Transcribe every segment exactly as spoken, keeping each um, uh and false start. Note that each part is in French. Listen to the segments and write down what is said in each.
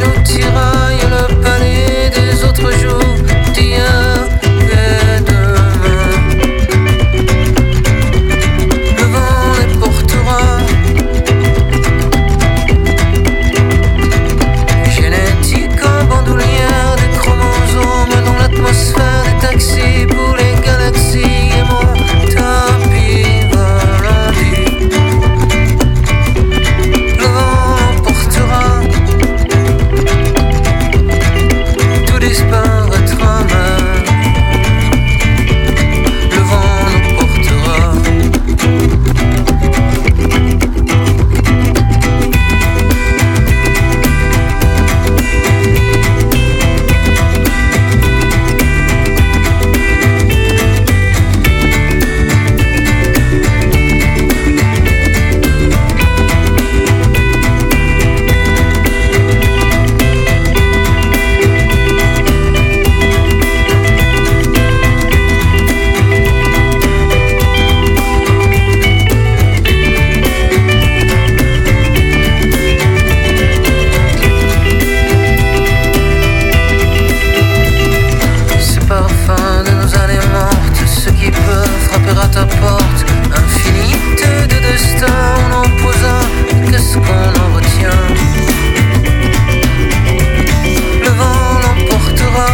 nous tiraille le palais des autres jours d'hier et demain. Le vent les portera. Génétique en bandoulière des chromosomes dans l'atmosphère des taxis pour les galaxies et mon tapis volant. Le vent l'emportera, tout disparaîtra même. Le vent nous portera. Ce parfum de nos années mortes, ce qui peut frapper à ta porte, infinité de destins on en posa, qu'est-ce qu'on en retient? Le vent l'emportera.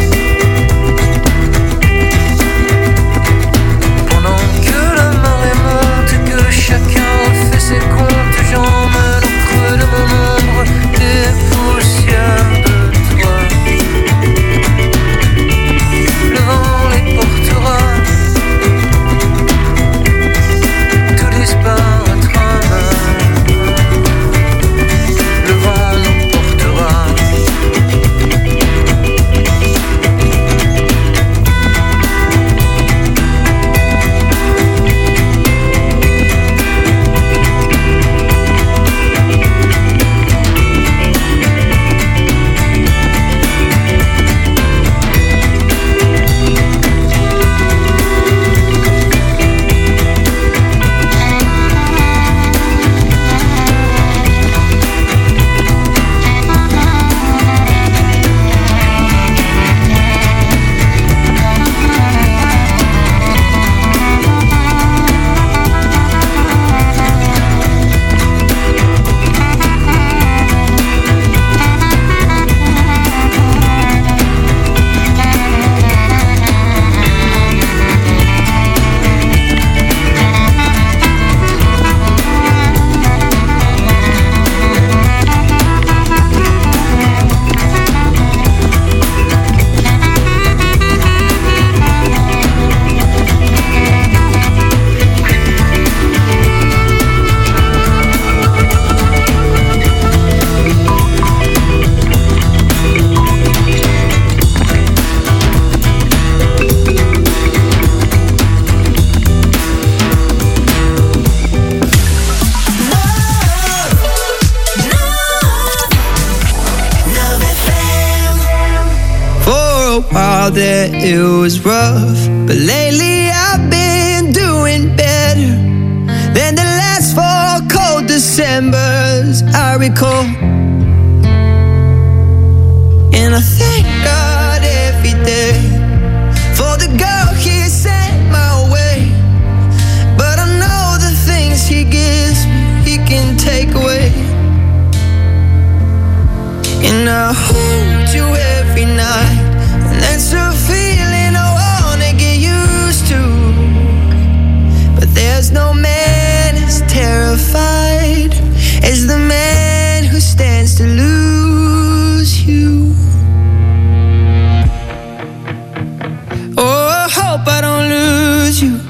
Pendant que la marée monte et que chacun refait ses comptes, j'emmène au creux de mon ombre des poussières de toi. Le vent les portera, tout disparaîtra même. Le vent nous portera. While there it was rough, but lately I've been doing better than the last four cold Decembers I recall. And I thank God every day for the girl He sent my way. But I know the things He gives me, He can take away. And I hold you every night. That's a feeling I wanna get used to. But there's no man as terrified as the man who stands to lose you. Oh, I hope I don't lose you.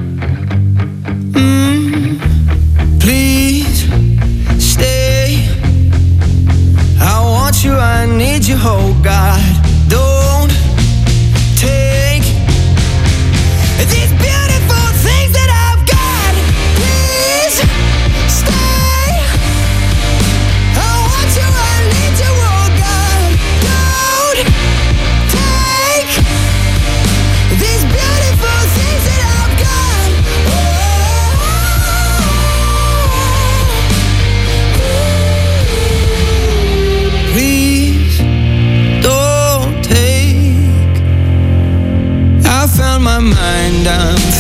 Mm, please stay. I want you, I need you, oh God. Don't take these beautiful things that I've got. Please stay. I want you, I need you, oh God. Don't take these beautiful things that I've got. Oh, please.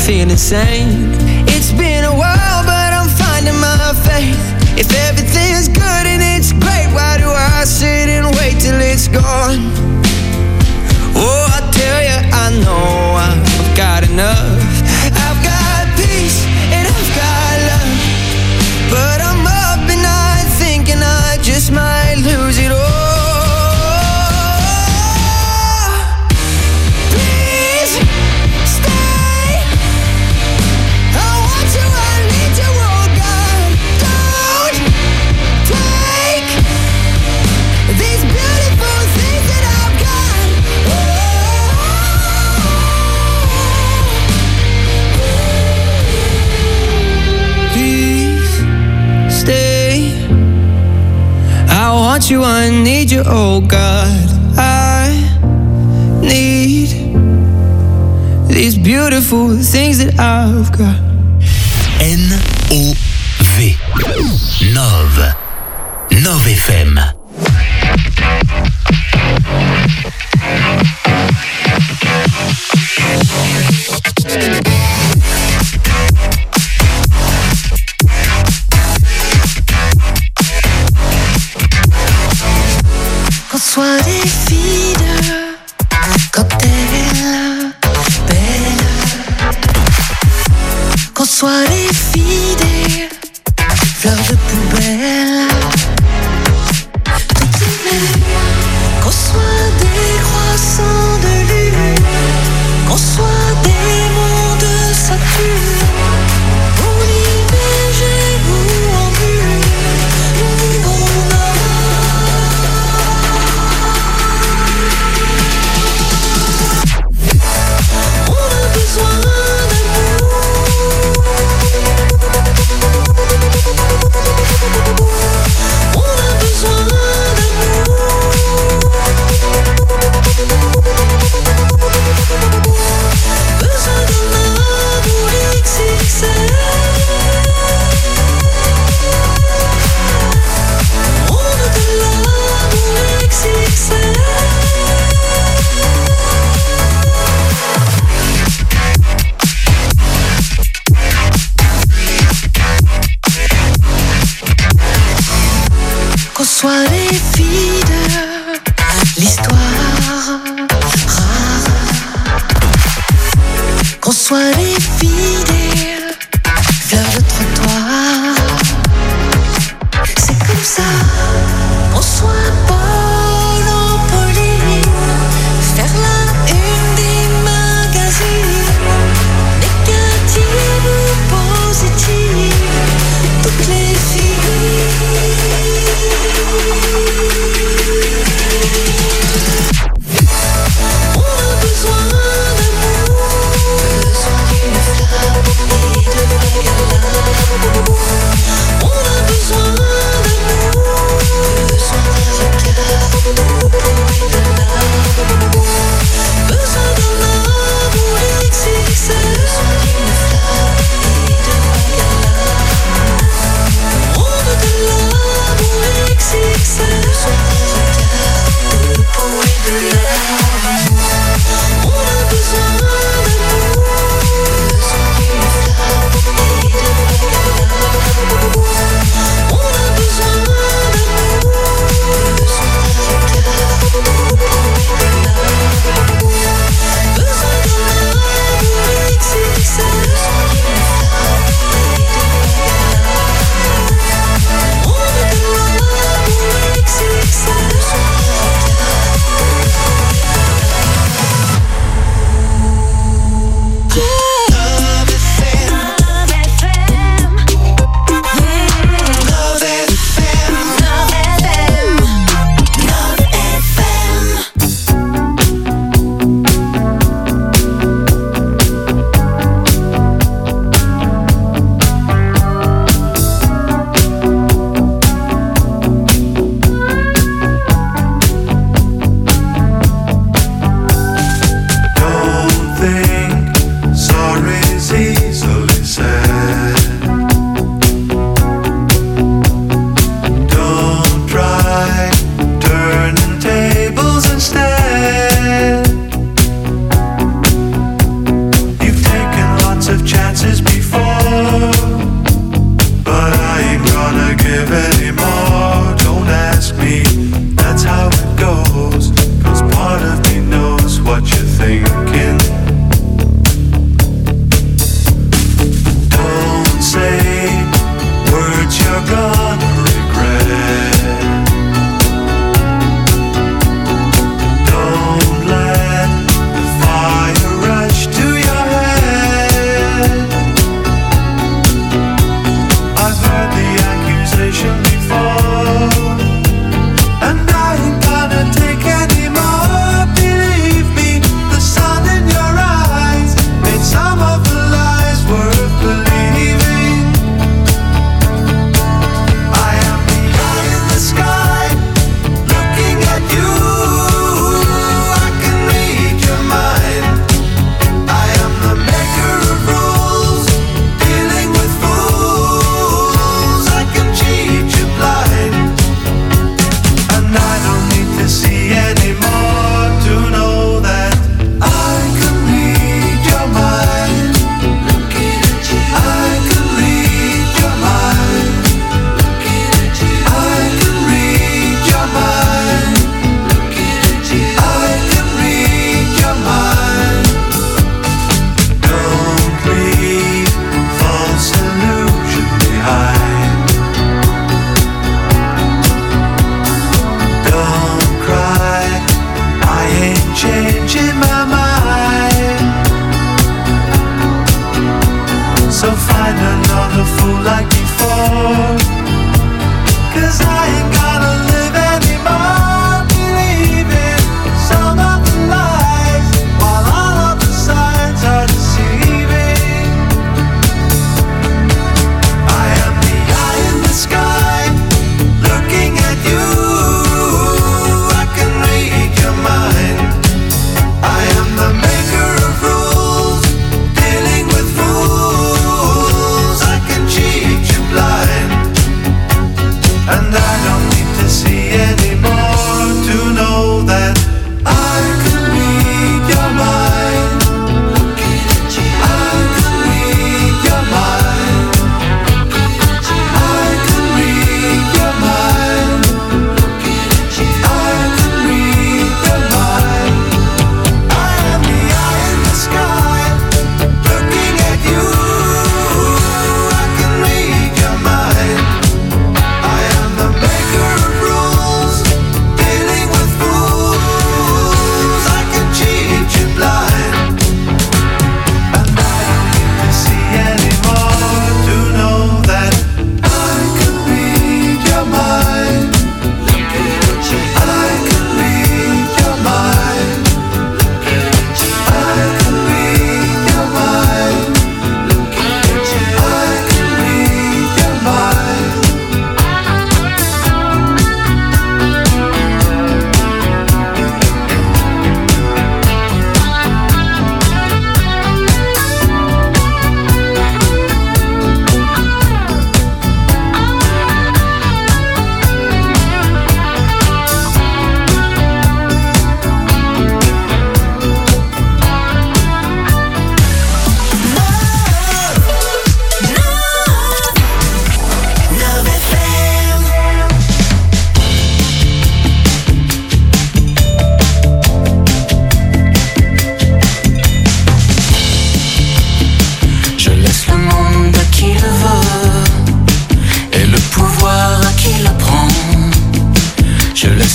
feel insane. It's been a while, but I'm finding my faith. If everything's good and it's great, why do I sit and wait till it's gone? Oh, I tell you, I know I've got enough. I've got peace and I've got love, but I'm up at night thinking I just might lose it all. I want you, I need you, oh God. I need these beautiful things that I've got. N O V Nove Nove F M. Qu'on soit des filles de cocktail, belle. Qu'on soit des filles des fleurs de poubelle. Toutes les mêmes. Qu'on soit des croissants de lune. Qu'on soit des monts de Saturne. Pour l'I V G ou en bulle. Nous on a. Qu'on soit les filles de l'histoire rare, qu'on soit les filles des fleurs de trottoir. C'est comme ça, qu'on soit Paul en Pauline, faire la une des magazines, négative ou positive, toutes les filles. On a besoin d'amour, besoin d'une flamme et de bagarre. On a besoin d'amour, besoin d'un regard pour et de larmes. Besoin d'un amour X X L, besoin d'une flamme et de bagarre. On veut de l'amour X X L, besoin d'un regard pour et de larmes. On a besoin d'amour, besoin d'une flamme et de bagarre. On a besoin d'amour, besoin d'un regard pour et de larmes. Besoin d'un amour X X L, besoin d'une flamme et de bagarre. On veut de l'amour X X L, besoin d'un regard.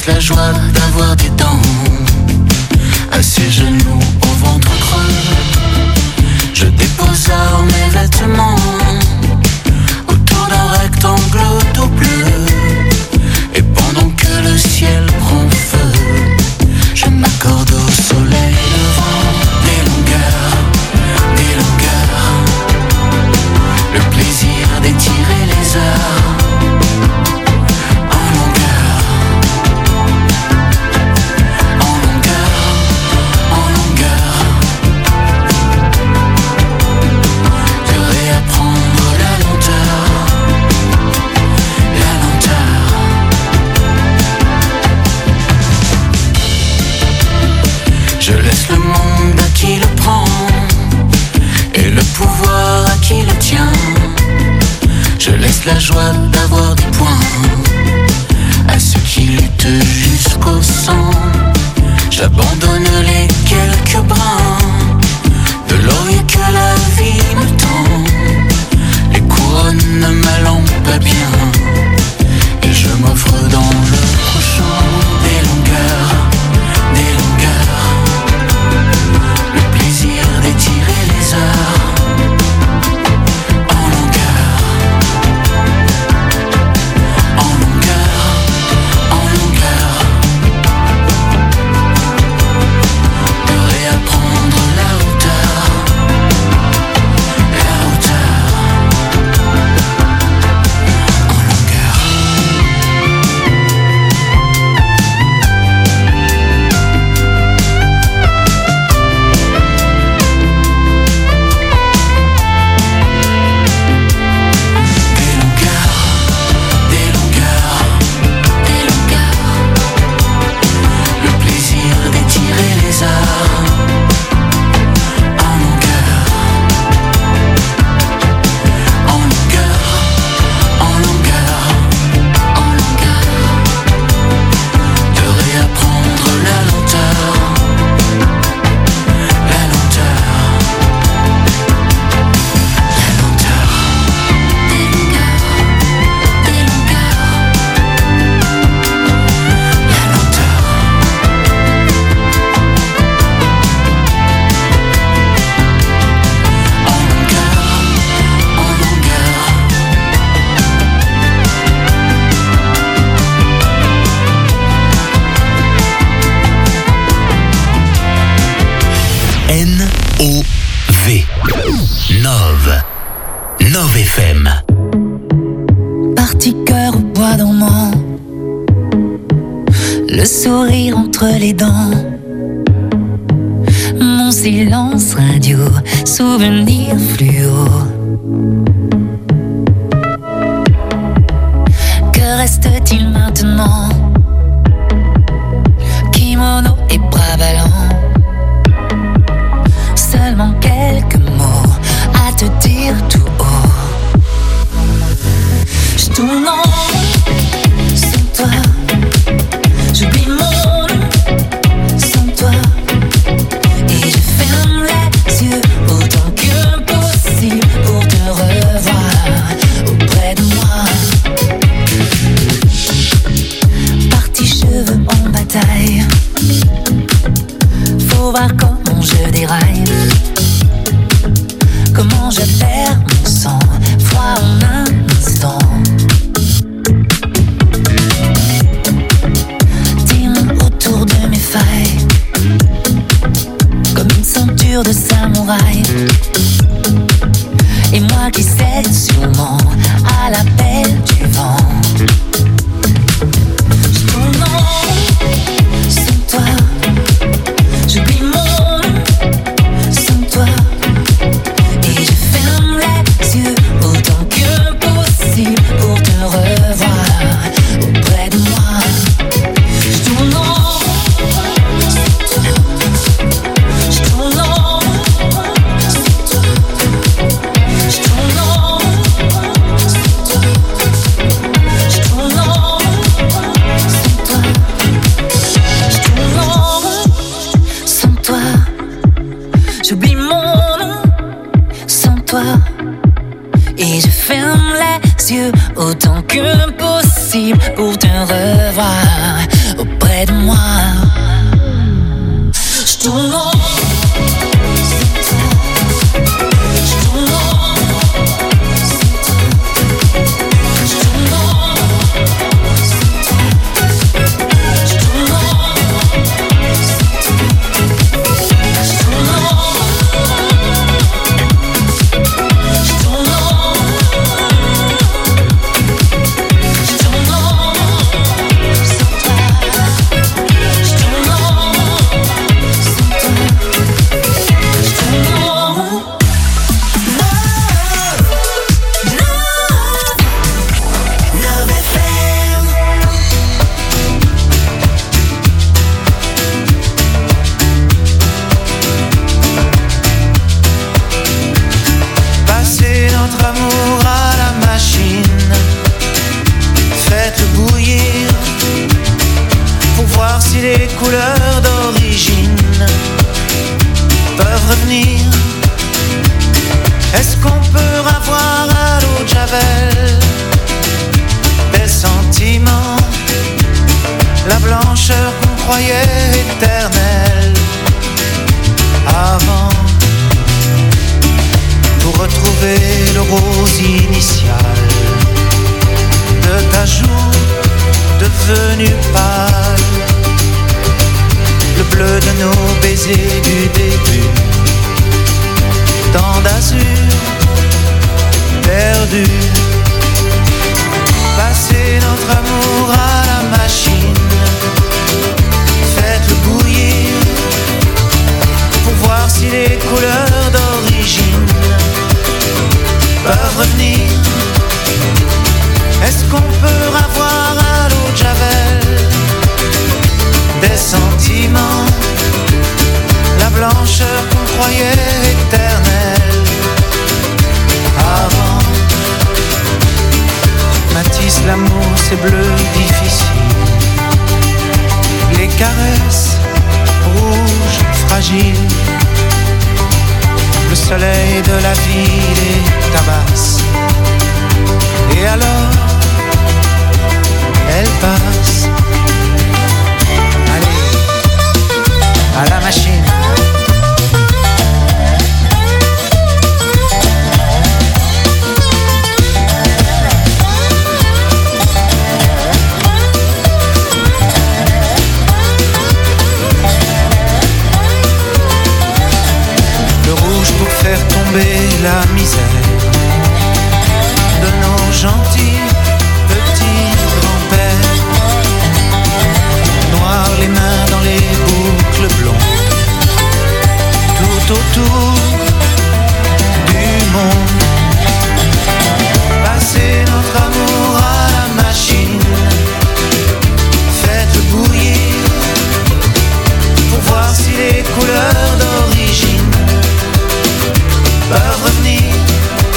la joie d'avoir des dents. À ses genoux au ventre creux, je dépose alors mes vêtements autour d'un rectangle tout bleu. Et pendant que le ciel prend feu, je m'accorde au soleil levant. Des longueurs, des longueurs, le plaisir d'étirer les heures. Je laisse le monde à qui le prend et le pouvoir à qui le tient. Je laisse la joie d'avoir des points à ceux qui luttent jusqu'au sang. J'abandonne les quelques brins de laurier que la vie me tend. Les couronnes ne m'allant pas bien et je m'offre dans le prochain. Des longueurs, des longueurs, le plaisir d'étirer les heures. En longueur, en longueur, en longueur, de réapprendre la hauteur, la hauteur, en longueur. Nove F M. Parti cœur au bois dormant, le sourire entre les dents, mon silence radio, souvenir fluo. Que reste-t-il maintenant? Kimono et bras ballants, seulement quelques mots à te dire tout haut. Je tourne en rond sans toi, j'oublie mon nom sans toi, et je ferme les yeux autant que possible pour te revoir auprès de moi. Parti cheveux en bataille, faut voir comment je déraille, comment je perds mon sang, froid en un instant. Dis-moi autour de mes failles, comme une ceinture de samouraï, et moi qui cède sûrement à l'appel du vent. Je tourne en rond sans toi, j'oublie mon nom sans toi, et je ferme les yeux autant que possible pour te revoir auprès de moi. Je tourne en rond sans toi, je tourne en rond sans toi, je tourne en rond sans toi, je tourne en rond sans toi, je tourne en rond sans toi, j'oublie mon nom sans toi, et je ferme les yeux autant que possible pour te revoir auprès près de moi. Je tourne en couleurs d'origine peuvent revenir. Est-ce qu'on peut avoir à l'eau de Javel des sentiments, la blancheur qu'on croyait éternelle avant, pour retrouver le rose initial de ta joue devenue pâle, le bleu de nos baisers du début, tant d'azur perdu. Passer notre amour à la machine, faites-le bouillir pour voir si les couleurs d'origine peuvent revenir. Est-ce qu'on peut avoir à l'eau de Javel des sentiments, la blancheur qu'on croyait éternelle avant? Matisse, l'amour c'est bleu difficile, les caresses rouges fragiles, le soleil de la vie les tabasse, et alors elle passe. À la machine. Le rouge pour faire tomber la misère de nos gentils petits grands-pères, noir les mains dans les boucles blondes, tout autour du monde. Passer notre amour à la machine, faites-le bouillir pour voir si les couleurs d'origine peuvent revenir.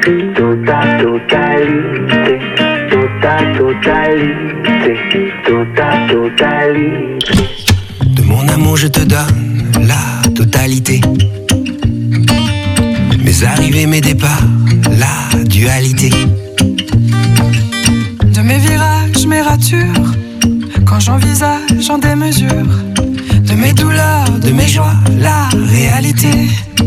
Tota totalité, tota totalité, tota totalité. De mon amour je te donne la totalité. Mes arrivées, mes départs, la dualité. De mes virages, mes ratures, quand j'envisage en démesure. De mes douleurs, de mes joies, la réalité.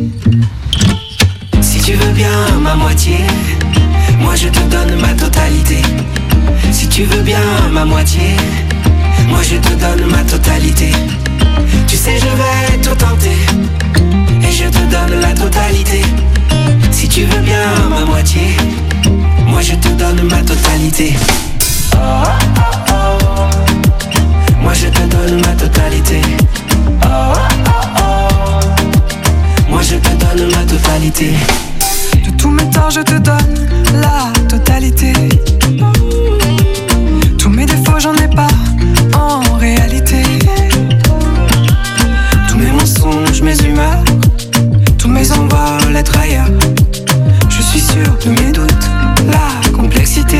Si tu veux bien ma moitié, moi je te donne ma totalité. Si tu veux bien ma moitié, moi je te donne ma totalité. Tu sais je vais tout tenter, et je te donne la totalité. Si tu veux bien ma moitié, moi je te donne ma totalité. Oh, oh, oh, oh. Moi je te donne ma totalité. Oh, oh, oh. Moi je te donne ma totalité. De tous mes torts je te donne la totalité. Tous mes défauts j'en ai pas en réalité. Tous mes mensonges, mes humeurs, tous mes envols, être ailleurs. Je suis sûr de mes doutes, la complexité.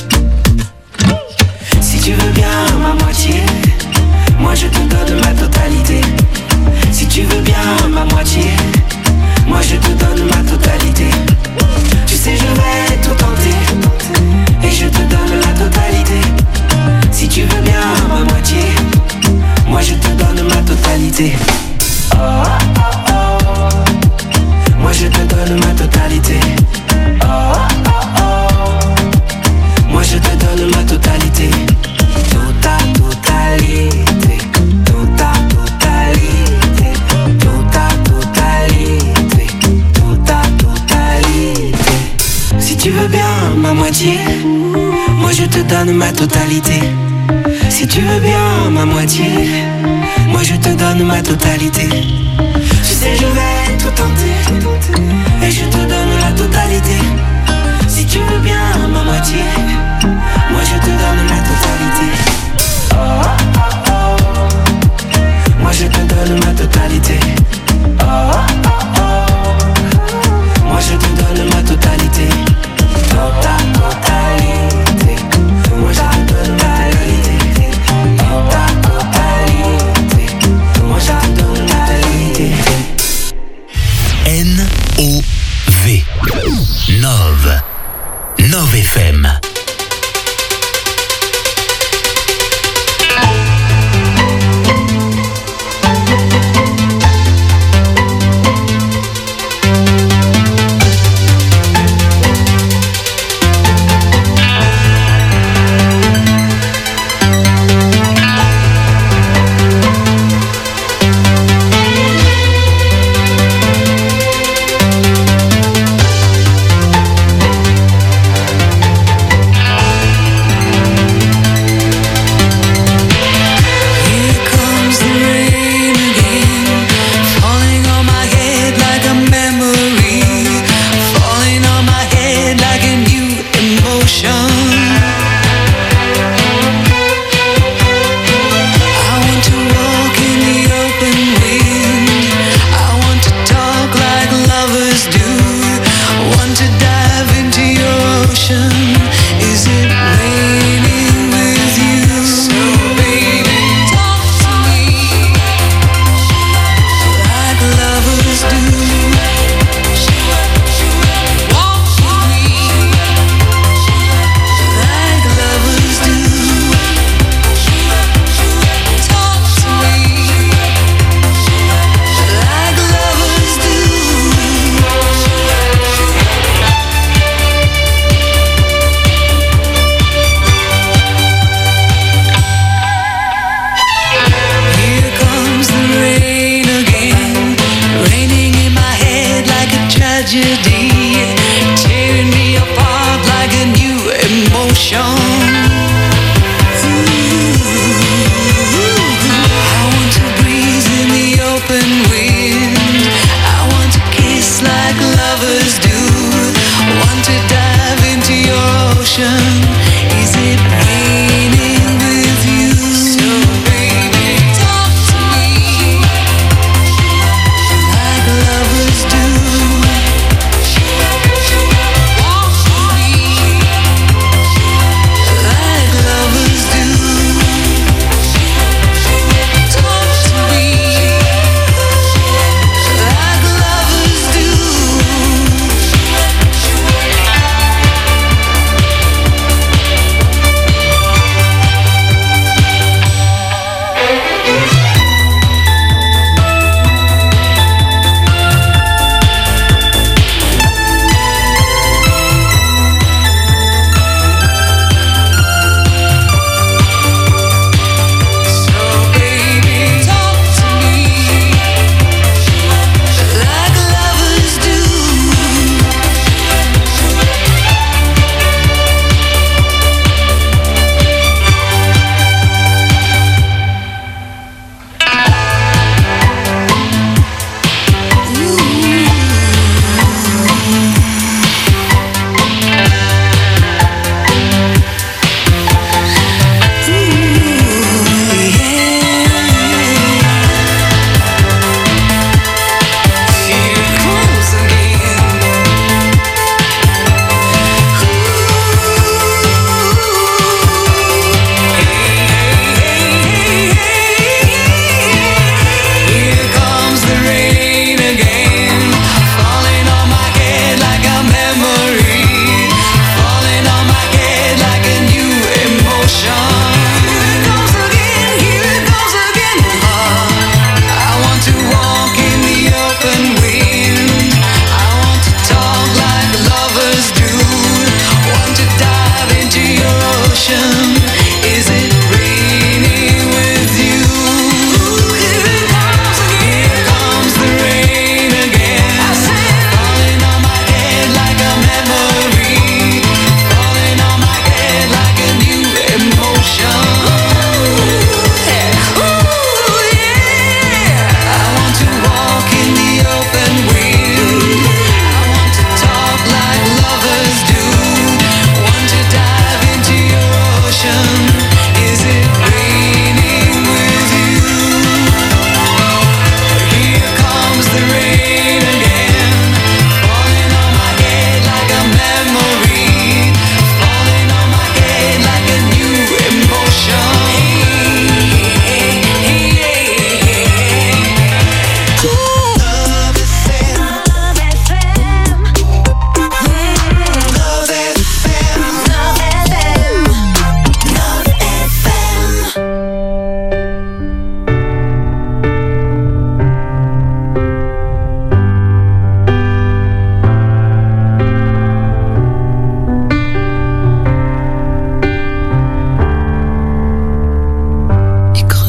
Si tu veux bien ma moitié, moi je te donne ma totalité. Si tu veux bien ma moitié, moi je te donne ma totalité. Tu sais je vais tout tenter, et je te donne la totalité. Si tu veux bien ma moitié, moi je te donne ma totalité. Oh, oh, oh, oh. Moi je te donne ma totalité. Oh, oh, oh. Moi je te donne ma totalité. Tota totalité, tota totalité, tota totalité, tota totalité. Si tu veux bien ma moitié, moi je te donne ma totalité. Si tu veux bien ma moitié, moi je te donne ma totalité. Tu sais je vais tout tenter, et je te donne la totalité. Si tu veux bien ma moitié, moi je te donne la totalité. Oh, oh, oh. Moi je te donne ma totalité. Oh, oh, oh. Moi je te donne ma totalité. Tota totalité. Moi je te donne ma totalité. Tota totalité. Moi je te donne ma totalité. N O V Nove Nove F M.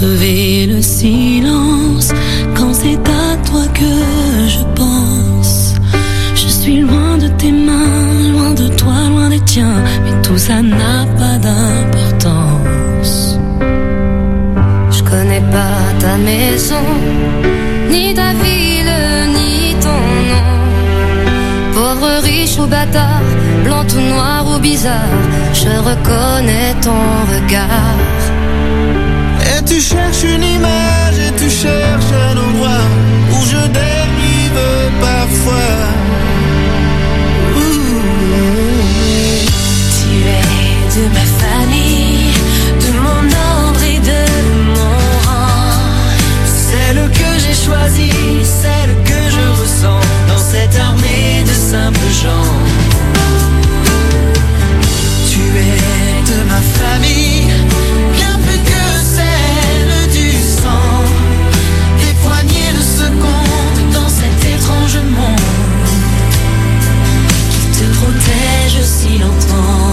crever le silence quand c'est à toi que je pense. Je suis loin de tes mains, loin de toi, loin des tiens, mais tout ça n'a pas d'importance. Je connais pas ta maison, ni ta ville, ni ton nom. Pauvre, riche ou bâtard, blanc ou noir ou bizarre, je reconnais ton regard. Et tu cherches une image et tu cherches un endroit où je dérive parfois. Ouh. Tu es de ma famille, de mon ordre et de mon rang. Celle que j'ai choisie, celle que je ressens dans cette armée de simples gens. Tu es de ma famille, bien plus que celle du sang. Des poignées de secondes dans cet étrange monde qui te protège si longtemps.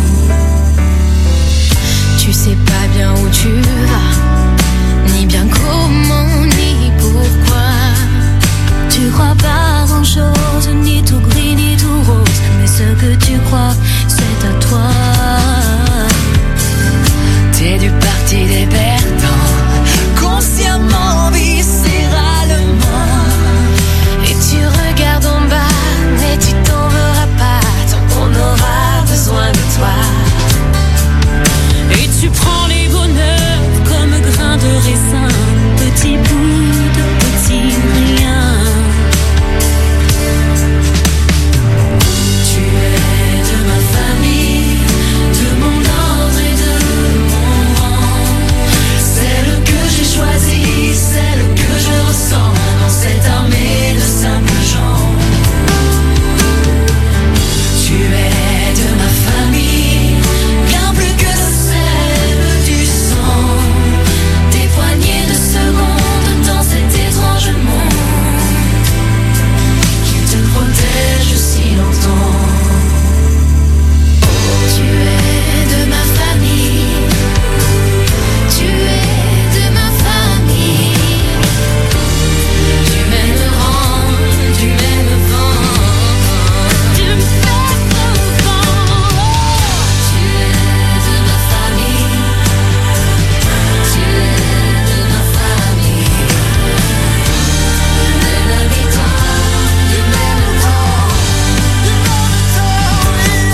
Tu sais pas bien où tu vas, ni bien comment, ni pourquoi. Tu crois pas grand chose, ni tout gris, ni tout rose, mais ce que tu crois, c'est à toi. T'es du parti des perdants, consciemment, viscéralement. Et tu regardes en bas, mais tu t'en verras pas tant qu'on aura besoin de toi. Et tu prends les bonheurs comme grains de raisin, petit bout de petit rien. Tu es de ma famille, de mon ordre et de mon rang. Celle que j'ai choisie, celle que je ressens dans cette armée de simples gens. Tu es de ma famille, bien plus que celle du sang. Des poignées de secondes dans cet étrange monde qui te protège si longtemps. Tu es de ma famille, tu es de ma famille. Du même rang, du même vent, du même vent. Tu es de ma famille, tu es de ma famille. Même habitant, du même temps, du même temps.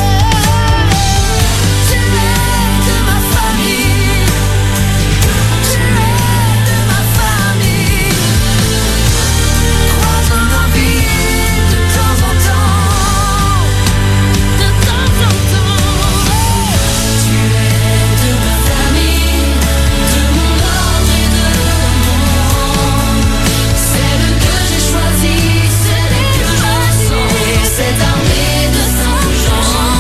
Tu es de ma famille, tu es de ma famille. Croisons nos vies de temps en temps, de temps en temps. Tu es de ma famille, de mon ordre et de mon rang. Celle que j'ai choisie, celle que je ressens, cette armée de simples gens.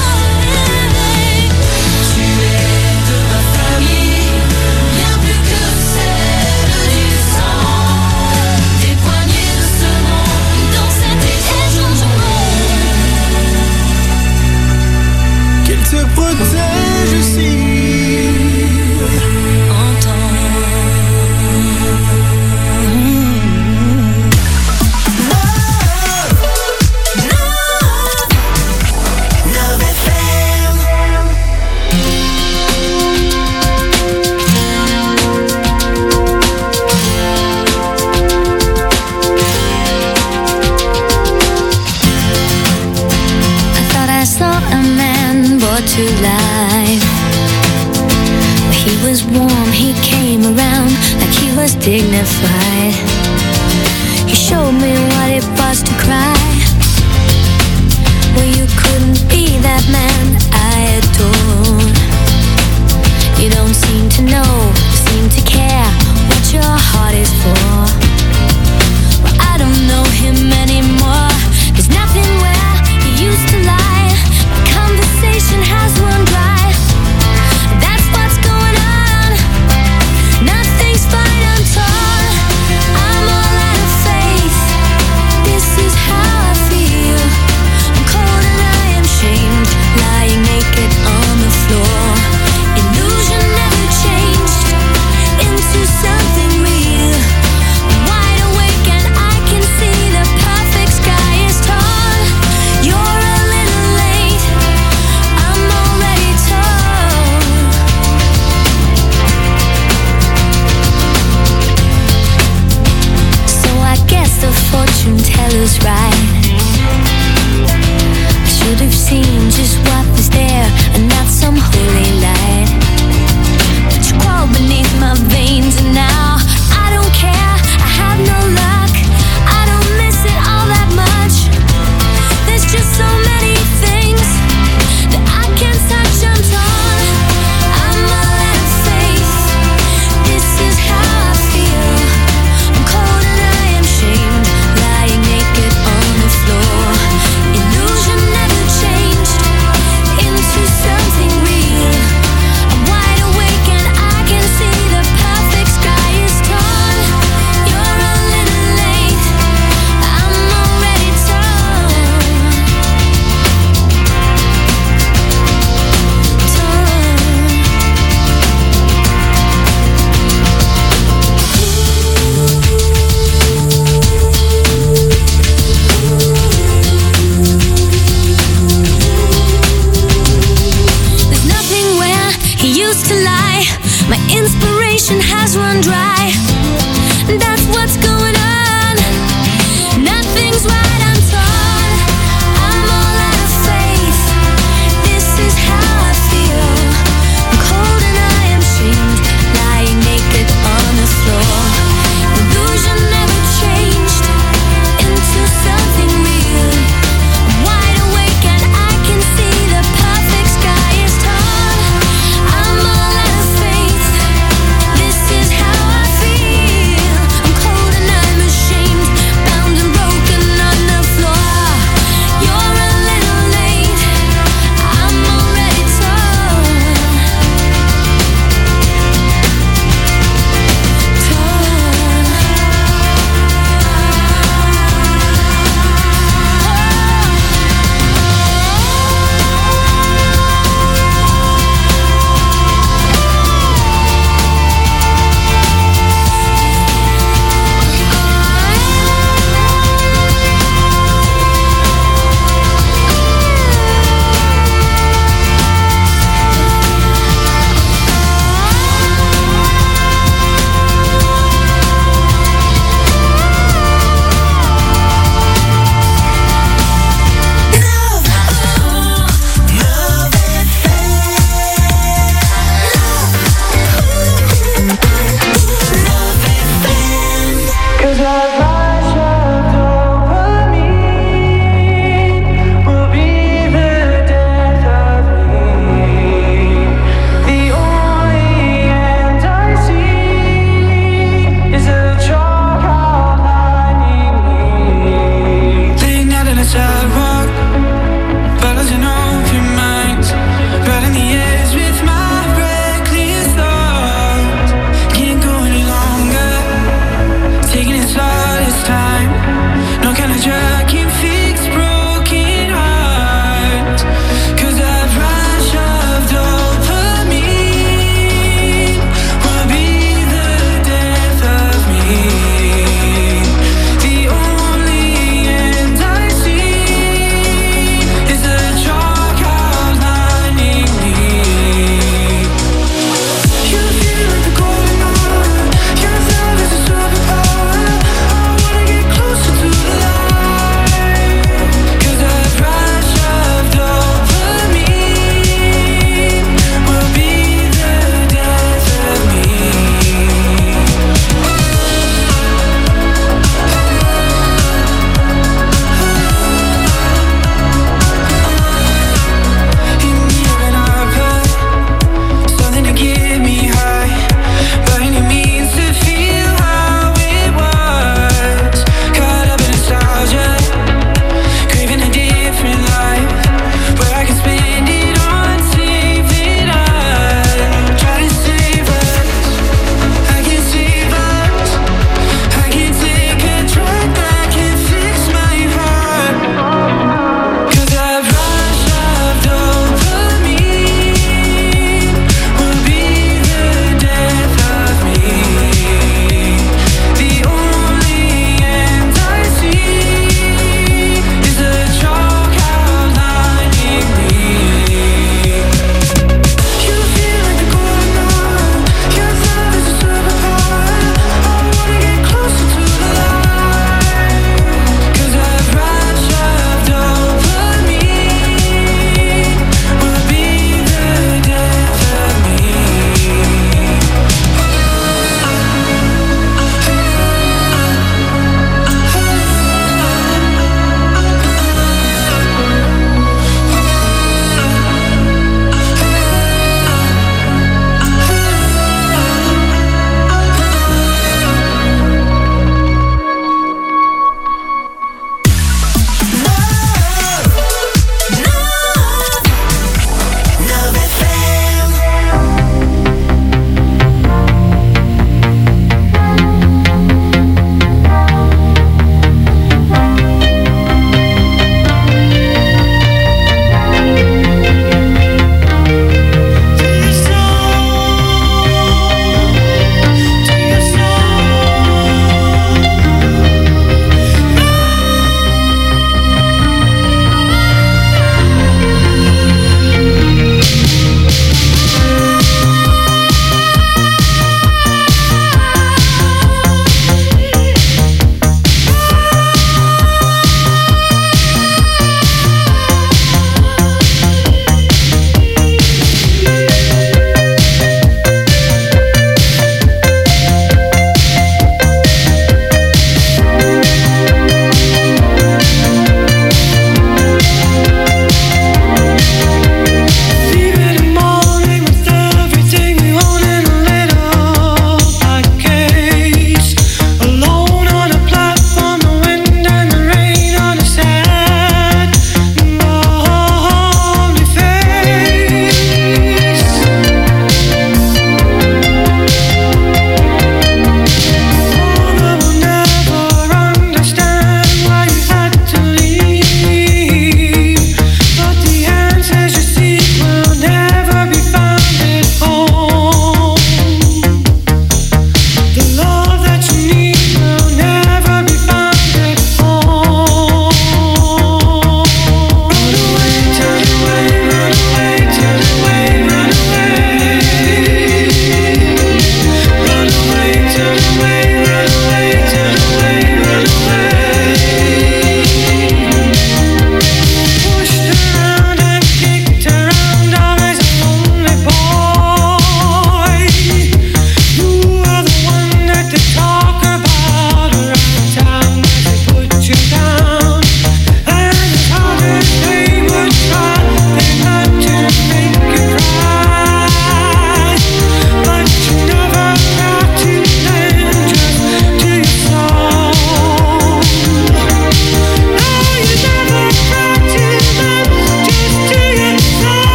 Tu es de ma famille, bien plus que celle du sang. Des poignées de secondes dans cet étrange monde. Qu'il te protège aussi. I thought I saw a man brought to life. He was warm, he came around like he was dignified. He showed me what it was to cry. Well, you couldn't be that man I adored. You don't seem to know, seem to care what your heart is for. Well, I don't know him anymore. There's nothing where he used to lie. My conversation has run dry. That's what's going on. Nothing's fine, I'm torn. I'm all out of faith. This is how I feel. I'm cold and I am shamed, lying naked on the floor. lie. My inspiration has run dry. That's what's going on. Nothing's right, I'm torn. I'm all out of faith. This is how I feel. I'm cold and I am shamed, lying naked on the floor. Illusion never changed into something real. I'm wide awake and I can see the perfect sky is torn. I'm all out of faith. This is how I feel. I'm cold and I'm ashamed, bound and broken on the floor.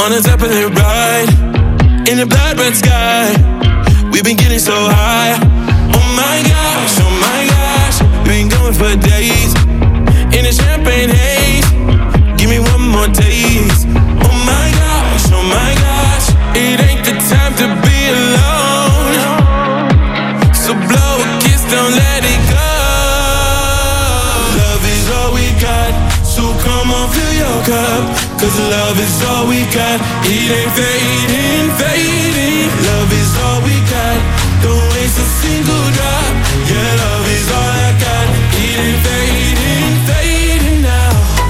On the top of the ride, in the blood red sky, we've been getting so high. Oh my gosh, oh my gosh, we've been going for days in a champagne haze. Give me one more taste. Oh my gosh, oh my gosh, it ain't the time to be alone. So blow a kiss, don't let it go. Love is all we got, so come on, fill your cup. Cause love is all we got, it ain't fading, fading. Love is all we got, don't waste a single drop. Yeah, love is all I got, it ain't fading, fading now.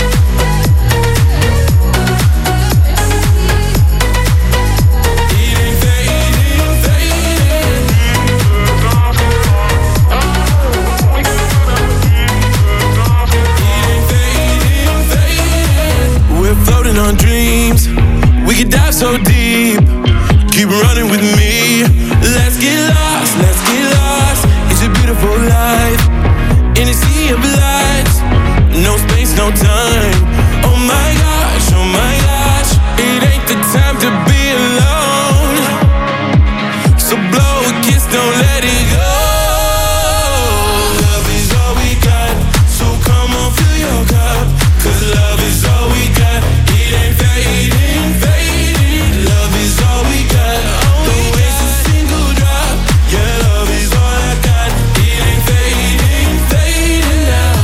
It ain't fading, fading. It ain't fading, fading. We're floating on dreams, we could dive so deep. Keep running with me, let's get lost, let's get lost. It's a beautiful life, in a sea of lights. No space, no time. Oh my gosh, oh my gosh, it ain't the time to be alone. So blow a kiss, don't let it go. Love is all we got, so come on, fill your cup. Cause love is all we got, it ain't fading, fading. Love is all we got, don't waste a single drop. Yeah, love is all I got, it ain't fading, fading now.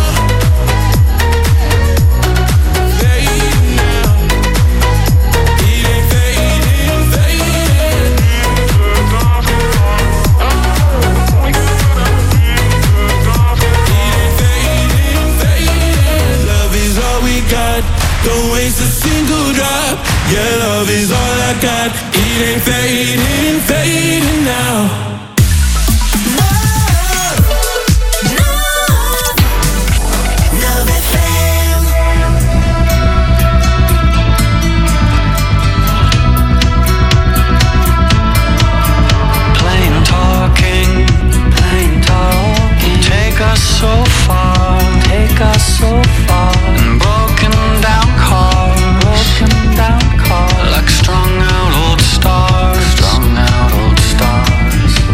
Fading now. It ain't fading, fading. It ain't fading, fading. Love is all we got, don't waste a single drop. Yeah, love is all I got, it ain't fading, fading now. Plain talking, plain talking. Take us so far, take us so far. Broken down car, broken down car. Like strung out old stars, strung out old stars.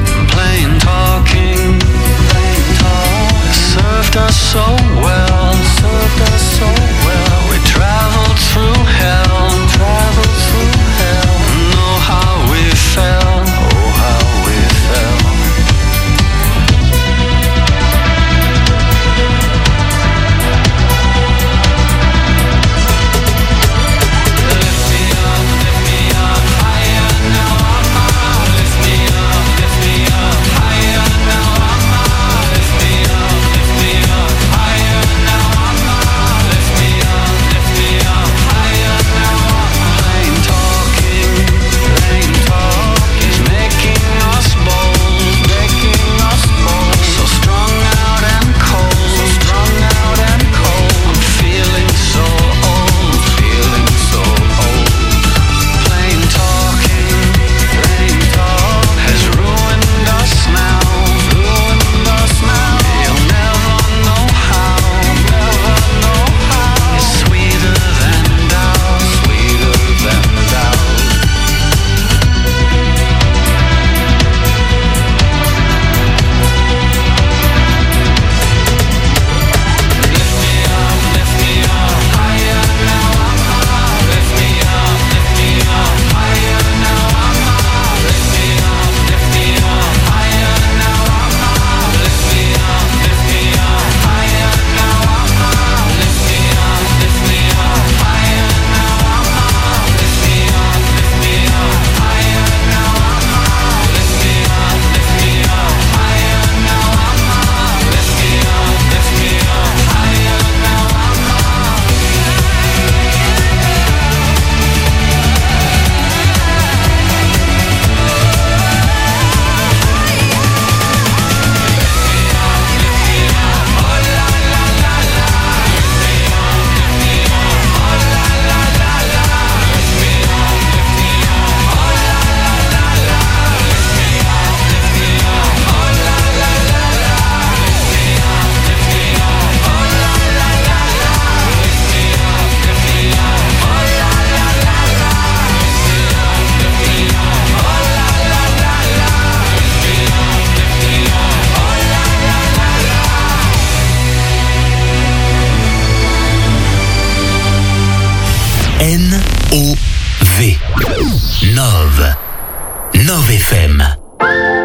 N O V. Nove. Nove F M.